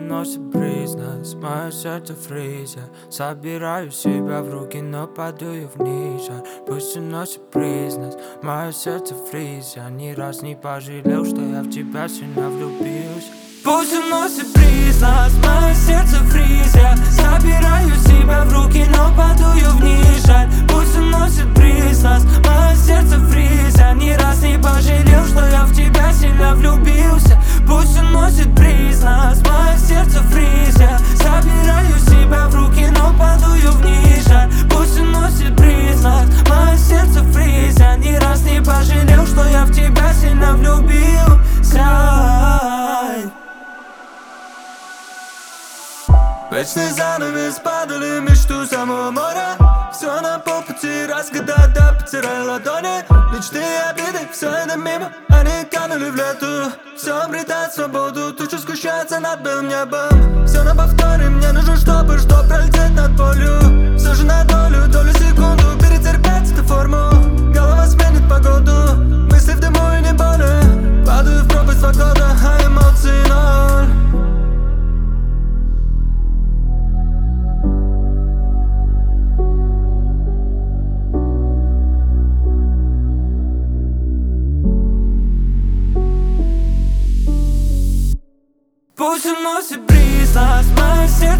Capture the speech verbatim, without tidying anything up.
уносит бриз нас, мое сердце в фризе. Собираю себя в руки, но падаю вниз. Пусть уносит бриз нас, мое сердце в фризе. Я ни раз не пожалел, что я в тебя сильно влюбился. Пусть уносит бриз нас, мое сердце в фризе. Собираю себя в руки, но падаю вниз. Пусть уносит бриз нас, мое сердце в фризе. Я ни раз не пожалел, что я в тебя сильно влюбился. Пусть уносит бриз нас, мое сердце в фризе. Собираю себя в руки, но падаю вниз. Пусть уносит бриз нас, мое сердце в фризе. Я ни раз не пожалел, что я в тебя сильно влюбился. Вечный занавес, падали мечту самого моря. Все на полпути, раз когда да, потирай ладони. Мечты и обиды, все это мимо, они канули в лету. Все обретает свободу, туча сгущается над белым небом. Все на повторе, мне нужно, чтобы, что пролететь над полю. Все же на долю, долю секунду, перетерпеть эту форму. Голова сменит погоду, мысли в дыму и не боли. Падаю в пропасть два года, а эмоций ноль. Пусть уносит бриз нас, мое сердце